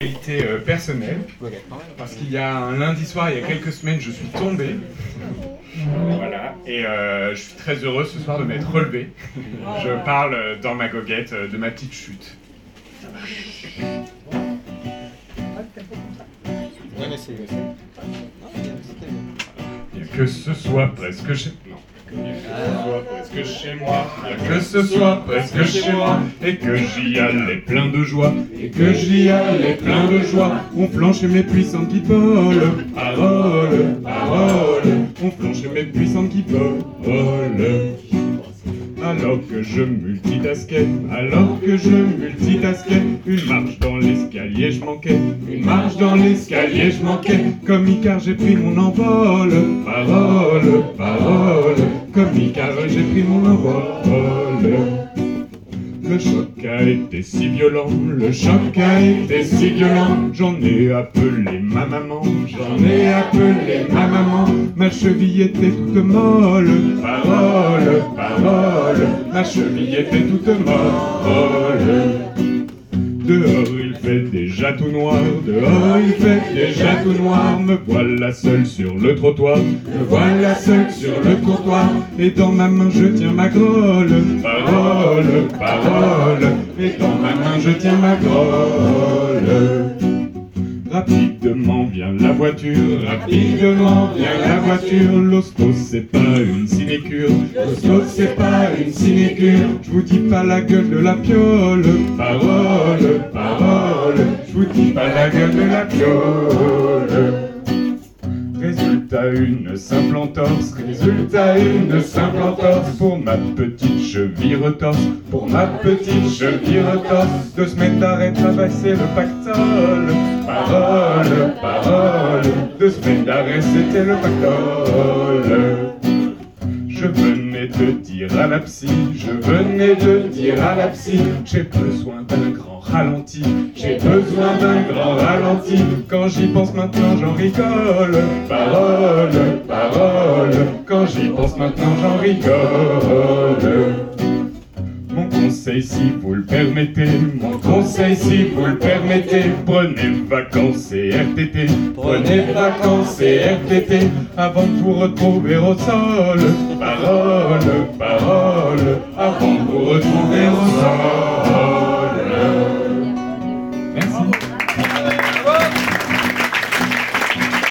Personnelle, parce qu'il y a un lundi soir, il y a quelques semaines, je suis tombé. Voilà, et je suis très heureux ce soir de m'être relevé. Je parle dans ma goguette de ma petite chute. Que ce soit presque chez moi, que ce soit presque chez moi, et que j'y allais plein de joie, on flanchait mes puissantes guipoles, parole, on flanchait mes puissantes guipoles. Alors que je multitasquais, une marche dans l'escalier je manquais, comme Icare j'ai pris mon envol, parole, comme Icare j'ai pris mon envol. Le choc a été si violent, j'en ai appelé ma maman, ma cheville était toute molle, parole, ma cheville était toute molle. Dehors il fait déjà tout noir, me voilà seul sur le trottoir, et dans ma main je tiens ma grolle, parole, et dans ma main je tiens ma grolle. Rapidement vient la voiture, l'hosto c'est pas une sinécure, je vous dis pas la gueule de la piole, parole, je vous dis pas la gueule de la piole. Résultat une simple entorse, pour ma petite cheville retorse, de semaines d'arrêt travail c'est le pactole, parole, 2 semaines d'arrêt c'était le pactole. Je venais de dire à la psy, j'ai besoin d'un grand ralenti, quand j'y pense maintenant j'en rigole, parole, quand j'y pense maintenant j'en rigole. Mon conseil si vous le permettez, prenez vacances et RTT, avant de vous retrouver au sol, parole, avant de vous retrouver au sol.